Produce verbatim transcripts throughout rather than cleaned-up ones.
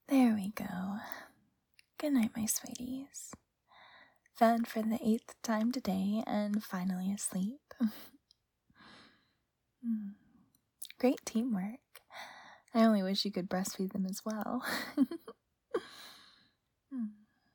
There we go. Good night, my sweeties. Fed for the eighth time today and finally asleep. Mm. Great teamwork. I only wish you could breastfeed them as well. Mm.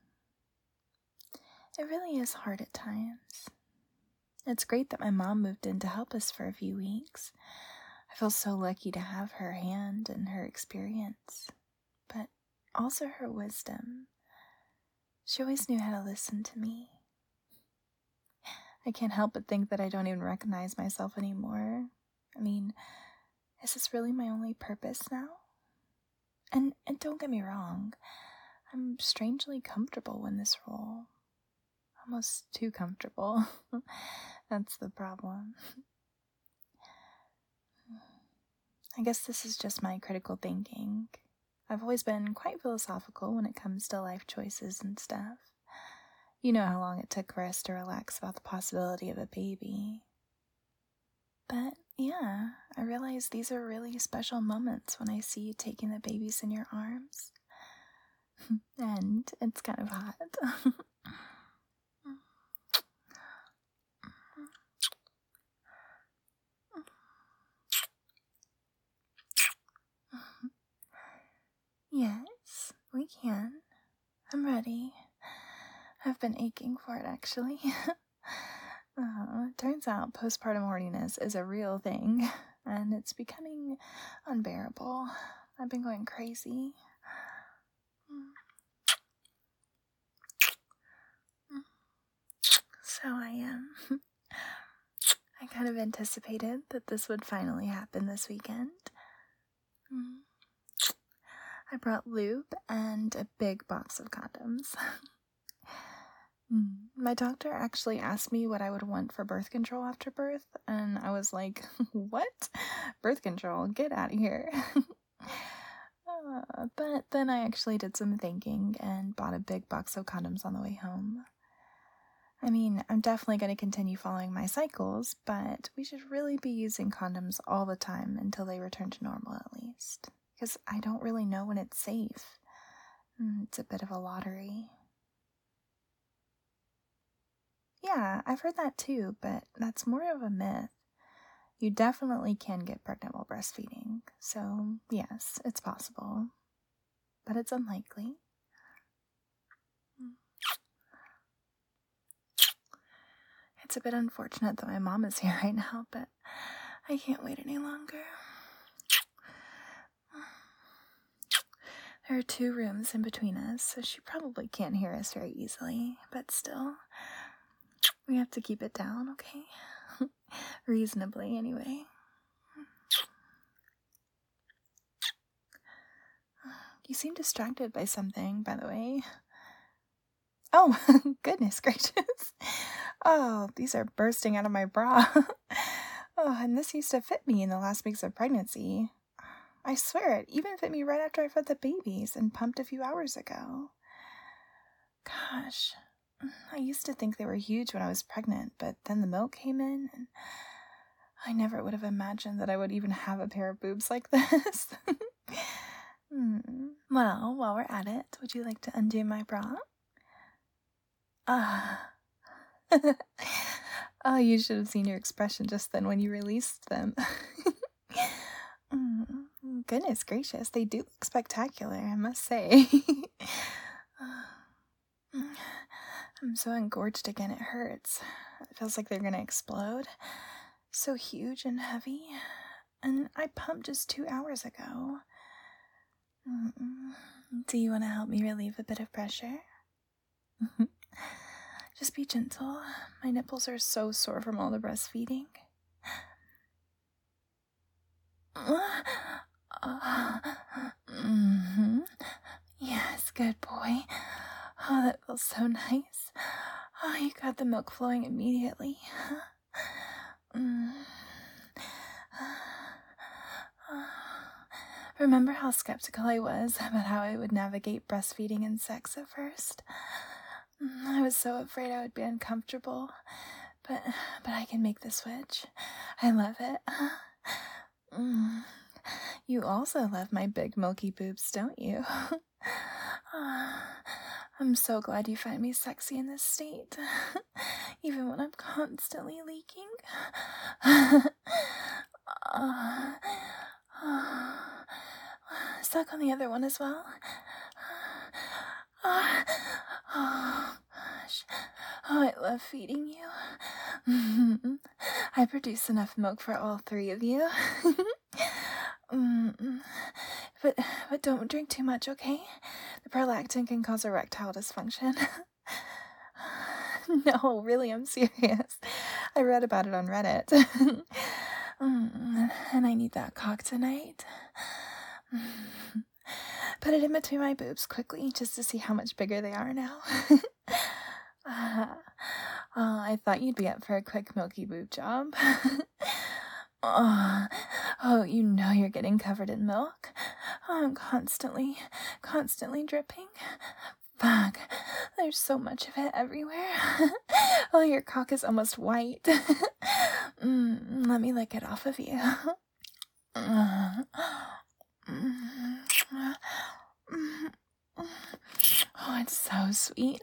It really is hard at times. It's great that my mom moved in to help us for a few weeks. I feel so lucky to have her hand and her experience, but also her wisdom. She always knew how to listen to me. I can't help but think that I don't even recognize myself anymore. I mean, is this really my only purpose now? And, and don't get me wrong, I'm strangely comfortable in this role. Almost too comfortable. That's the problem. I guess this is just my critical thinking. I've always been quite philosophical when it comes to life choices and stuff. You know how long it took for us to relax about the possibility of a baby. But yeah, I realize these are really special moments when I see you taking the babies in your arms. And it's kind of hot. Yes, we can. I'm ready. I've been aching for it, actually. uh, turns out postpartum horniness is a real thing, and it's becoming unbearable. I've been going crazy. So I am. Um, I kind of anticipated that this would finally happen this weekend. I brought lube and a big box of condoms. My doctor actually asked me what I would want for birth control after birth, and I was like, what? Birth control? Get out of here. uh, but then I actually did some thinking and bought a big box of condoms on the way home. I mean, I'm definitely going to continue following my cycles, but we should really be using condoms all the time until they return to normal at least. Because I don't really know when it's safe. It's a bit of a lottery. Yeah, I've heard that too, but that's more of a myth. You definitely can get pregnant while breastfeeding, so yes, it's possible. But it's unlikely. It's a bit unfortunate that my mom is here right now, but I can't wait any longer. There are two rooms in between us, so she probably can't hear us very easily, but still, we have to keep it down, okay? Reasonably, anyway. You seem distracted by something, by the way. Oh, goodness gracious. Oh, these are bursting out of my bra. Oh, and this used to fit me in the last weeks of pregnancy. I swear it even fit me right after I fed the babies and pumped a few hours ago. Gosh, I used to think they were huge when I was pregnant, but then the milk came in, and I never would have imagined that I would even have a pair of boobs like this. hmm. Well, while we're at it, would you like to undo my bra? Ah. Oh, you should have seen your expression just then when you released them. mm. Goodness gracious, they do look spectacular, I must say. I'm so engorged again, it hurts. It feels like they're gonna explode. So huge and heavy. And I pumped just two hours ago. Mm-mm. Do you want to help me relieve a bit of pressure? Just be gentle. My nipples are so sore from all the breastfeeding. mm-hmm. Yes, good boy. Oh, that feels so nice. Oh, you got the milk flowing immediately. mm. Remember how skeptical I was about how I would navigate breastfeeding and sex at first? I was so afraid I would be uncomfortable, but but I can make the switch. I love it. Mm. You also love my big milky boobs, don't you? I'm so glad you find me sexy in this state, even when I'm constantly leaking. Suck on the other one as well. Oh, gosh. Oh, I love feeding you. I produce enough milk for all three of you. Mm, but but don't drink too much, okay? The prolactin can cause erectile dysfunction. No, really, I'm serious. I read about it on Reddit. mm, and I need that cock tonight. Put it in between my boobs quickly, just to see how much bigger they are now. uh, oh, I thought you'd be up for a quick milky boob job. Oh, oh, you know you're getting covered in milk. Oh, I'm constantly, constantly dripping. Fuck, there's so much of it everywhere. Oh, your cock is almost white. mm, let me lick it off of you. Oh, it's so sweet.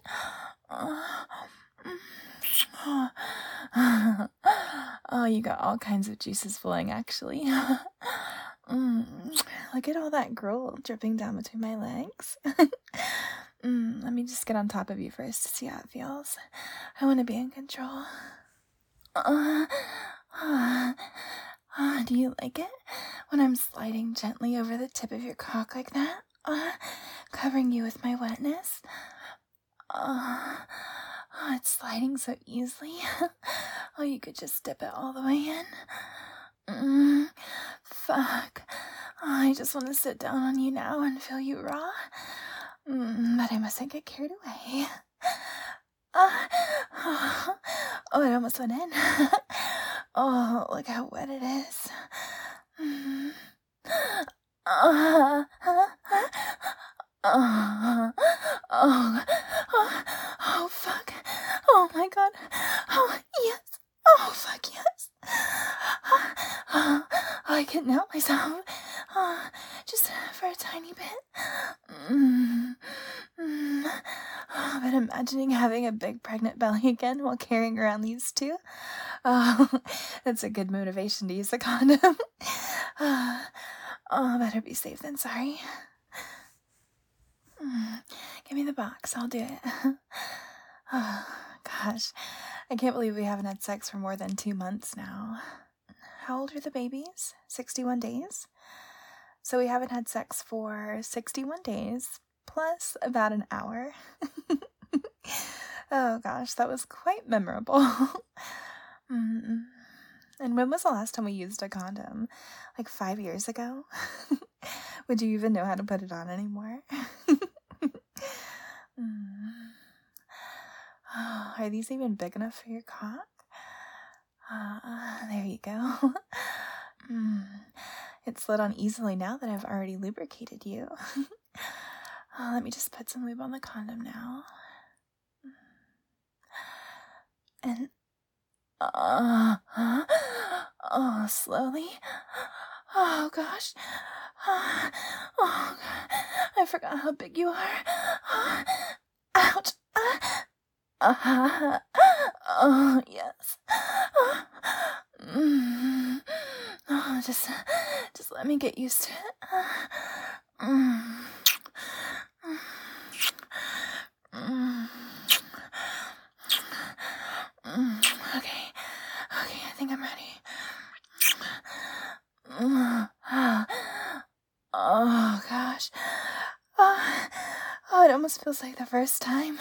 Oh, you got all kinds of juices flowing, actually. mm, look at all that gruel dripping down between my legs. mm, let me just get on top of you first to see how it feels. I want to be in control. Uh, uh, uh, do you like it when I'm sliding gently over the tip of your cock like that? Uh, covering you with my wetness? Uh, oh, it's sliding so easily. Oh, you could just dip it all the way in. Mm, fuck. Oh, I just want to sit down on you now and feel you raw. Mm, but I mustn't get carried away. Uh, oh, oh, it almost went in. Oh, look how wet it is. Mm. Uh, uh, uh, oh, oh, oh, fuck. Oh, my God. Oh, yes. Oh, fuck, yes. Oh, oh, I couldn't help myself. Oh, just for a tiny bit. Mm, mm. Oh, but imagining having a big pregnant belly again while carrying around these two. Oh, that's a good motivation to use a condom. Oh, oh, better be safe than sorry. Mm, give me the box. I'll do it. Oh, gosh. I can't believe we haven't had sex for more than two months now. How old are the babies? sixty-one days? So we haven't had sex for sixty-one days, plus about an hour. Oh, gosh, that was quite memorable. mm. And when was the last time we used a condom? Like five years ago? Would you even know how to put it on anymore? mm. Oh, are these even big enough for your cock? Uh, there you go. mm. It slid on easily now that I've already lubricated you. Oh, let me just put some lube on the condom now. And Uh, uh, oh, slowly. Oh, gosh. Uh, oh, God. I forgot how big you are. Uh, ouch. Uh, uh, oh, yes. Uh, mm, oh, just, just let me get used to it. Uh, mm, mm, mm, okay. Okay, I think I'm ready. Oh, gosh. Oh, oh, it almost feels like the first time.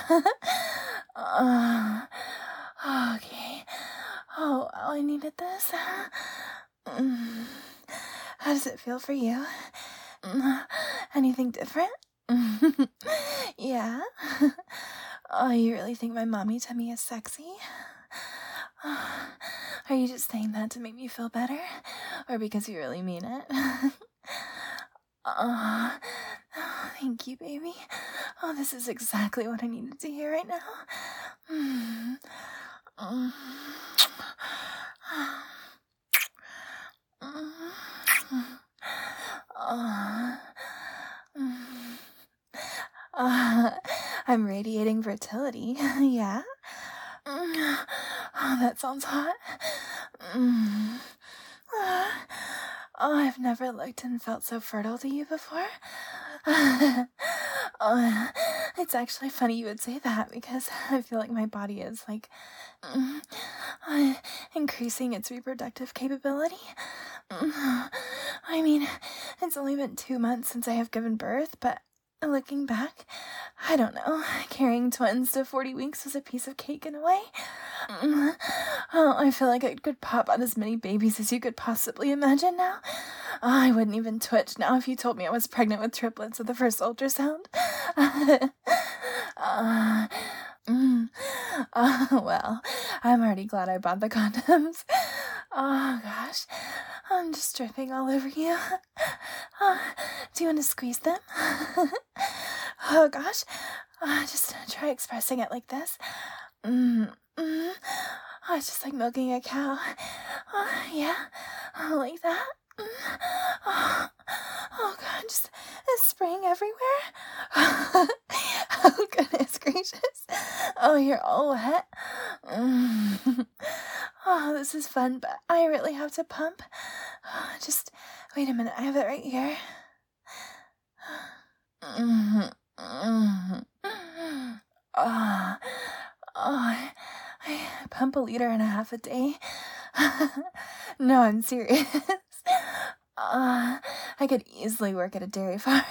uh, okay. Oh, oh, I needed this. Mm. How does it feel for you? Mm. Anything different? Yeah? Oh, you really think my mommy tummy is sexy? Are you just saying that to make me feel better? Or because you really mean it? Oh, oh, thank you, baby. Oh, this is exactly what I needed to hear right now. Mm. Mm. Mm. Uh, mm, uh, I'm radiating fertility. Yeah? Mm, oh, that sounds hot. Mm, uh, oh, I've never looked and felt so fertile to you before. Oh, it's actually funny you would say that because I feel like my body is like mm, uh, increasing its reproductive capability. Mm, I mean, it's only been two months since I have given birth, but looking back, I don't know, carrying twins to forty weeks was a piece of cake in a way. Mm, oh, I feel like I could pop out as many babies as you could possibly imagine now. Oh, I wouldn't even twitch now if you told me I was pregnant with triplets at the first ultrasound. uh, mm, uh, well, I'm already glad I bought the condoms. Oh, gosh. I'm just dripping all over you. Uh, do you want to squeeze them? Oh, gosh. Uh, just try expressing it like this. Mm, mm. Oh, it's just like milking a cow. Oh, yeah. Oh, like that. Mm. Oh, oh, God. Just it's spraying everywhere. Oh, goodness gracious. Oh, you're all wet. Mm. Oh, this is fun, but I really have to pump. Oh, just wait a minute. I have it right here. Mm-hmm. Mm-hmm. Oh, oh, I pump a liter and a half a day. No, I'm serious. Uh, I could easily work at a dairy farm.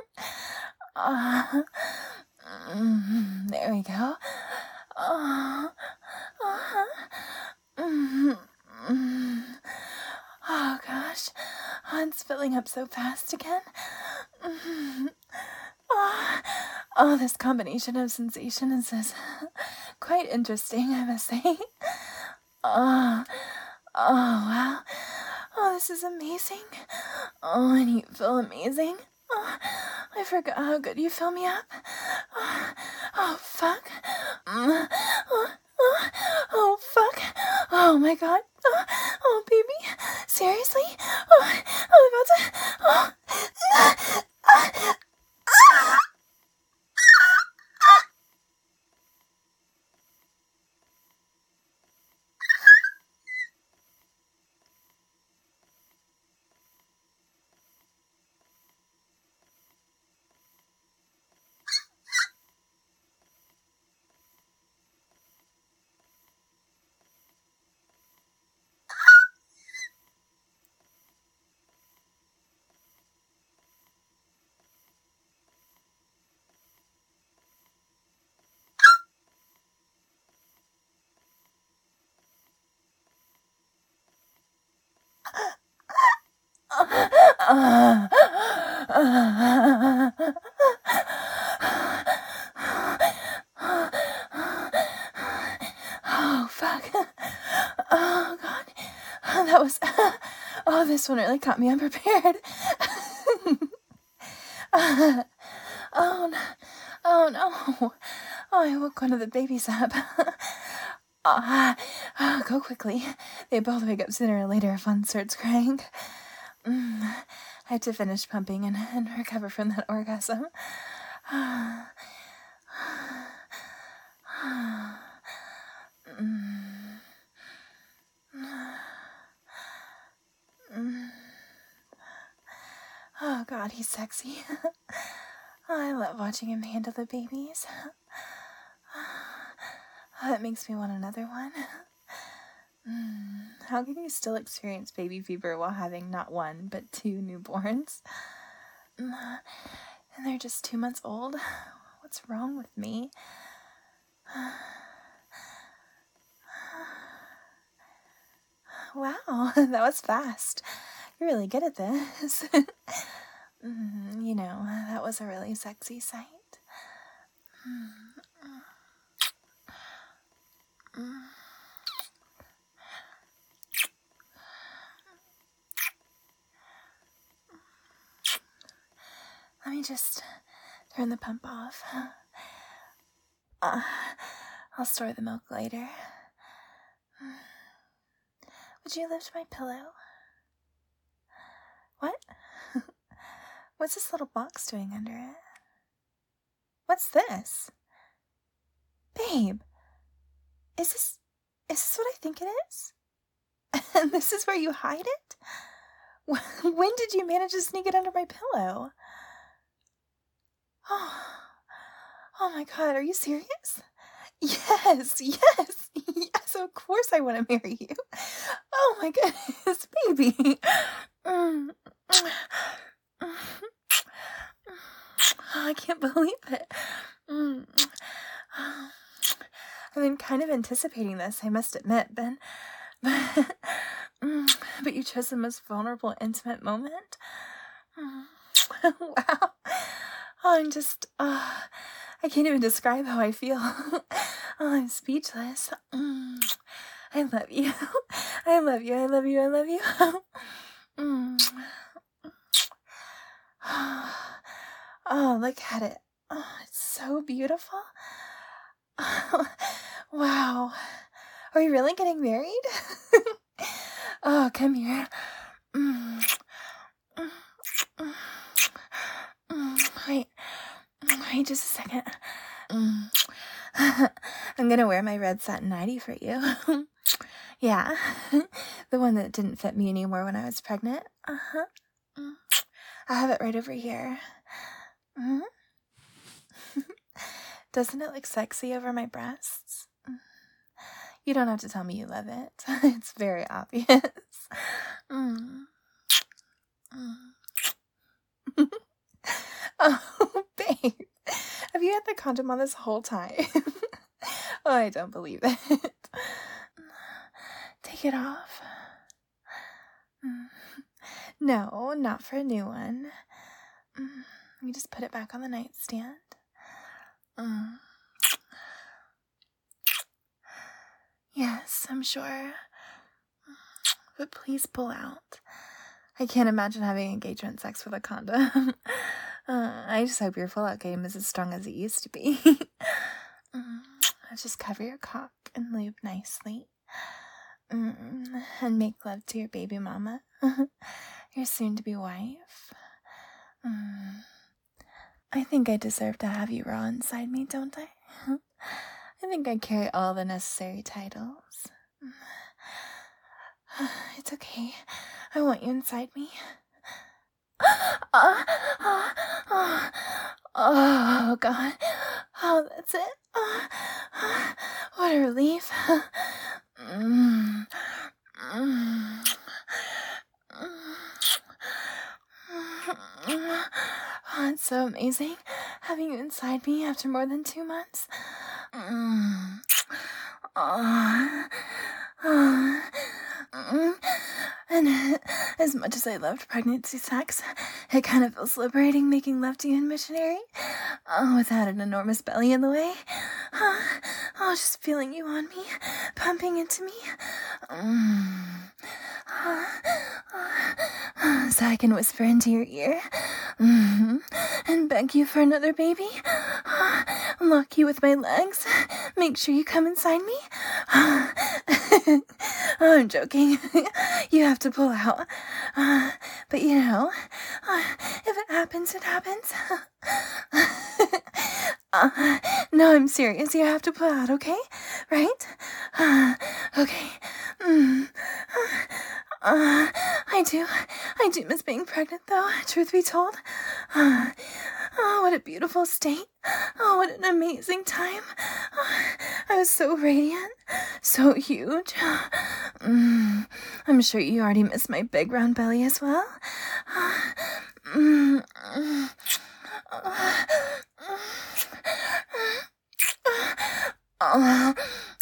Uh, mm, there we go. Uh, uh, mm, mm. Oh gosh, oh, it's filling up so fast again. Mm. Oh, oh, this combination of sensations is quite interesting, I must say. Oh, oh, wow. Oh, this is amazing. Oh, and you feel amazing. Oh, I forgot how good you fill me up. Oh, oh fuck. Mm. Oh, oh, oh, fuck. Oh, my God. Oh, oh baby. Seriously? Oh, I'm about to... Oh. Ah, ah, ah. Oh, fuck. Oh, God. That was... Oh, this one really caught me unprepared. Oh, no. Oh, no. Oh, I woke one of the babies up. Oh, oh, go quickly. They both wake up sooner or later if one starts crying. Mm, I had to finish pumping and, and recover from that orgasm. Mm. Mm. Oh, God, he's sexy. Oh, I love watching him handle the babies. Oh, it makes me want another one. Mm. How can you still experience baby fever while having not one, but two newborns? Mm. And they're just two months old? What's wrong with me? Wow, that was fast. You're really good at this. Mm, you know, that was a really sexy sight. Mm. Let me just turn the pump off. Uh, I'll store the milk later. Would you lift my pillow? What? What's this little box doing under it? What's this? Babe, is this, is this what I think it is? And this is where you hide it? When did you manage to sneak it under my pillow? Oh, oh my God, are you serious? Yes, yes, yes, of course I want to marry you. Oh my goodness, baby. Mm. Oh, I can't believe it. Mm. I've been kind of anticipating this, I must admit, Ben. But, mm, but you chose the most vulnerable, intimate moment. Mm. Wow. Oh, I'm just, uh, I can't even describe how I feel. Oh, I'm speechless. Mm. I love you. I love you. I love you. I love you. Mm. Oh, look at it. Oh, it's so beautiful. Oh, wow. Are we really getting married? Oh, come here. Mm. Mm. Mm. Wait. Wait just a second. Mm. I'm gonna wear my red satin nightie for you. Yeah. The one that didn't fit me anymore when I was pregnant. Uh-huh. Mm. I have it right over here. Mm. Doesn't it look sexy over my breasts? You don't have to tell me you love it. It's very obvious. Mm. Mm. Oh, babe. Have you had the condom on this whole time? Oh, I don't believe it. Take it off. Mm. No, not for a new one. Mm. You just put it back on the nightstand. Mm. Yes, I'm sure. But please pull out. I can't imagine having engagement sex with a condom. uh, I just hope your pull-out game is as strong as it used to be. mm. Just cover your cock and lube nicely. Mm. And make love to your baby mama. Your soon-to-be wife. Mm. I think I deserve to have you raw inside me, don't I? I think I carry all the necessary titles. It's okay. I want you inside me. Oh, oh, oh, oh God. Oh, that's it. Oh, what a relief. Mm, mm, mm. Oh, it's so amazing having you inside me after more than two months. Mm. Oh. Oh. Mm. And as much as I loved pregnancy sex, it kind of feels liberating making love to you in missionary. Oh, without an enormous belly in the way. Oh, oh just feeling you on me, pumping into me. Mm. Oh, oh, so I can whisper into your ear. Mm-hmm. And beg you for another baby. Oh, lock you with my legs. Make sure you come inside me. Oh, I'm joking. You have to pull out. Uh, but you know, uh, if it happens, it happens. uh, no, I'm serious. You have to pull out, okay? Right? Uh, okay. Mm. Uh, I do. I do miss being pregnant, though, truth be told. Uh, oh, what a beautiful state. Oh, what an amazing time. Oh, I was so radiant, so huge. Mm, I'm sure you already miss my big round belly as well. Mm, mm, oh,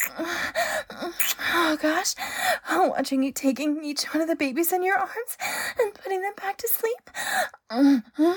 oh gosh, oh, watching you taking each one of the babies in your arms and putting them back to sleep. Mm-hmm.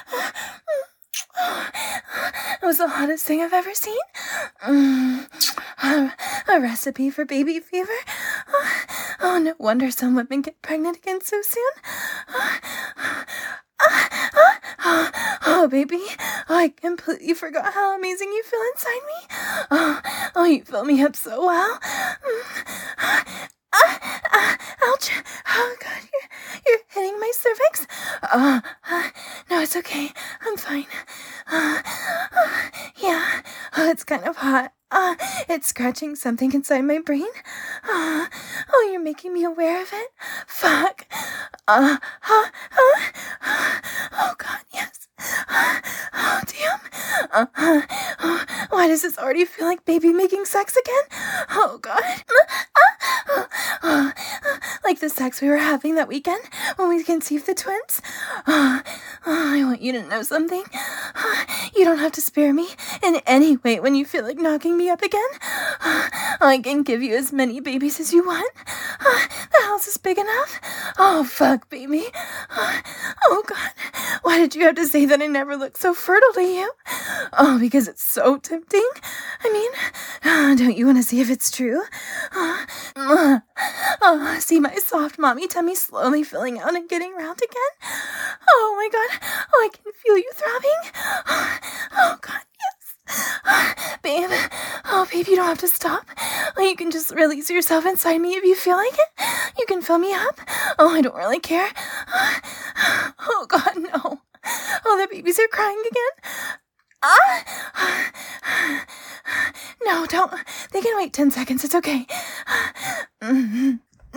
It was the hottest thing I've ever seen. Mm. A, a recipe for baby fever. Oh, oh, no wonder some women get pregnant again so soon. Oh, oh, oh, oh, baby. Oh, I completely forgot how amazing you feel inside me. Oh, oh, you fill me up so well. Mm. Ah, ah, ouch. Oh, God, you're, you're hitting my cervix. Uh, uh, no, it's okay. I'm fine. Uh, uh, yeah. Oh, it's kind of hot. Uh, it's scratching something inside my brain. Uh, oh, you're making me aware of it. Fuck. Uh, uh, uh, uh, oh, God, yes. Uh, oh, damn. Uh, uh, uh, why does this already feel like baby making sex again? Oh, God. Uh, uh, uh, like the sex we were having that weekend when we conceived the twins. Uh, uh, I want you to know something. Uh, you don't have to spare me in any way when you feel like knocking me up again. Uh, I can give you as many babies as you want. Uh, the house is big enough. Oh, fuck, baby. Uh, oh, God. Why did you have to say that I never looked so fertile to you? Oh, because it's so tempting. I mean, uh, don't you want to see if it's true? Uh, uh, uh, see my soft mommy tummy slowly filling out and getting round again? Oh, my God. Oh, I can feel you throbbing. Oh, oh God, yes. Uh, babe. Oh, babe, you don't have to stop. Oh, you can just release yourself inside me if you feel like it. You can fill me up. Oh, I don't really care. Uh, oh, God, no. Oh, the babies are crying again. Ah! No, don't. They can wait ten seconds. It's okay. Mm-hmm.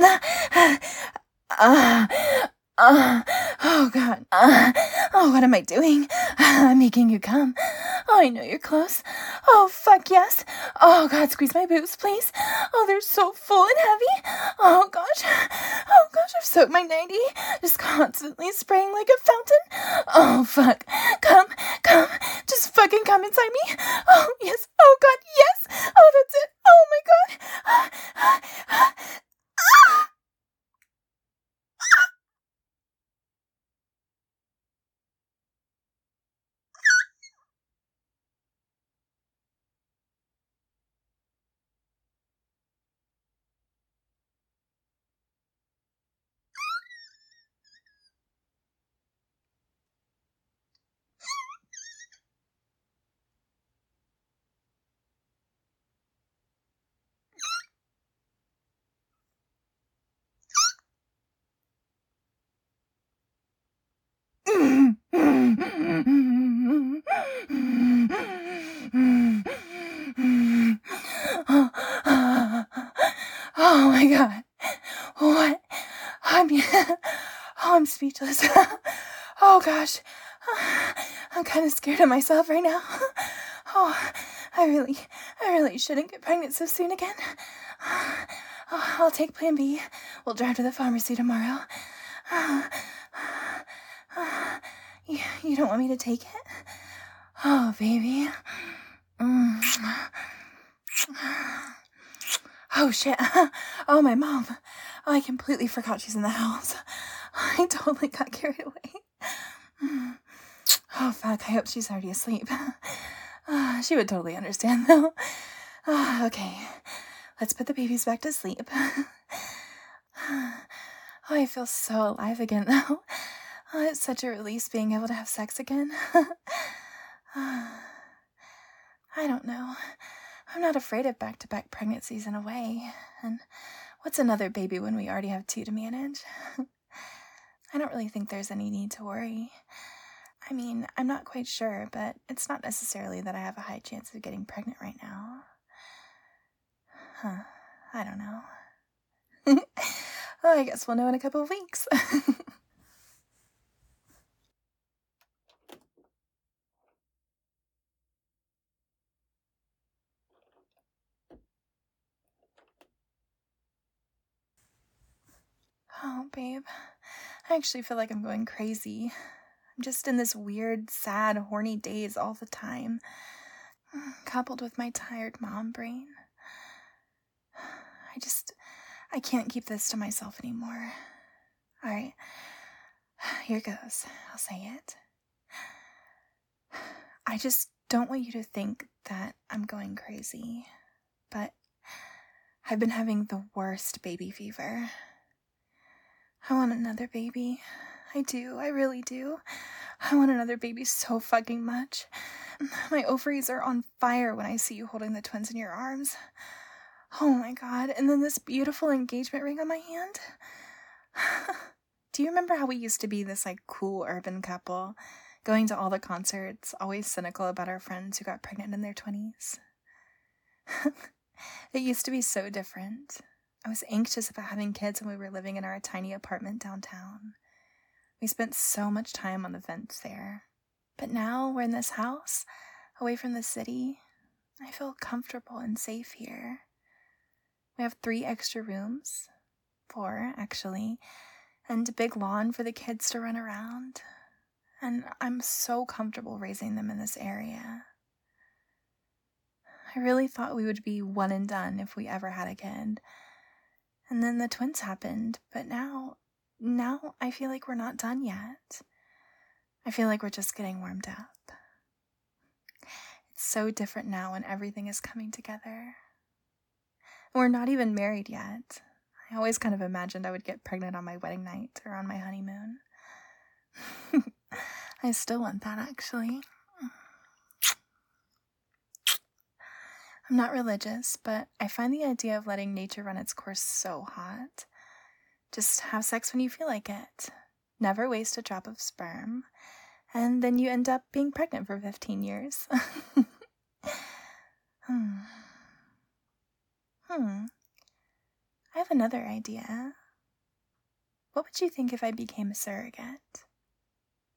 Uh, uh, oh, God. Uh, oh, what am I doing? I'm making you come. Oh, I know you're close. Oh, fuck yes. Oh, God, squeeze my boobs, please. Oh, they're so full and heavy. Oh, gosh. Oh, gosh, I've soaked my nightie. Just constantly spraying like a fountain. Oh, fuck. Come, come. Just fucking come inside me. Oh, yes. Oh, God, yes. Oh, that's it. Oh, my God. Ah, ah, ah, ah. Oh my God. What? I'm oh, I'm speechless. Oh gosh. I'm kind of scared of myself right now. Oh, I really, I really shouldn't get pregnant so soon again. Oh, I'll take Plan B. We'll drive to the pharmacy tomorrow. You, you don't want me to take it? Oh, baby. Mm. Oh, shit. Oh, my mom. Oh, I completely forgot she's in the house. I totally got carried away. Oh, fuck. I hope she's already asleep. Uh, she would totally understand, though. Uh, okay. Let's put the babies back to sleep. Oh, I feel so alive again, though. Oh, it's such a release being able to have sex again. I don't know. I'm not afraid of back-to-back pregnancies in a way. And what's another baby when we already have two to manage? I don't really think there's any need to worry. I mean, I'm not quite sure, but it's not necessarily that I have a high chance of getting pregnant right now. Huh. I don't know. Well, I guess we'll know in a couple of weeks. Oh, babe. I actually feel like I'm going crazy. I'm just in this weird, sad, horny daze all the time, coupled with my tired mom brain. I just, I can't keep this to myself anymore. All right, here goes. I'll say it. I just don't want you to think that I'm going crazy, but I've been having the worst baby fever. I want another baby. I do, I really do. I want another baby so fucking much. My ovaries are on fire when I see you holding the twins in your arms. Oh my god, and then this beautiful engagement ring on my hand? Do you remember how we used to be this like cool urban couple, going to all the concerts, always cynical about our friends who got pregnant in their twenties? It used to be so different. I was anxious about having kids when we were living in our tiny apartment downtown. We spent so much time on the fence there. But now we're in this house, away from the city. I feel comfortable and safe here. We have three extra rooms, four actually, and a big lawn for the kids to run around. And I'm so comfortable raising them in this area. I really thought we would be one and done if we ever had a kid. And then the twins happened, but now, now I feel like we're not done yet. I feel like we're just getting warmed up. It's so different now when everything is coming together. We're not even married yet. I always kind of imagined I would get pregnant on my wedding night or on my honeymoon. I still want that, actually. I'm not religious, but I find the idea of letting nature run its course so hot. Just have sex when you feel like it. Never waste a drop of sperm. And then you end up being pregnant for fifteen years. hmm. Hmm. I have another idea. What would you think if I became a surrogate?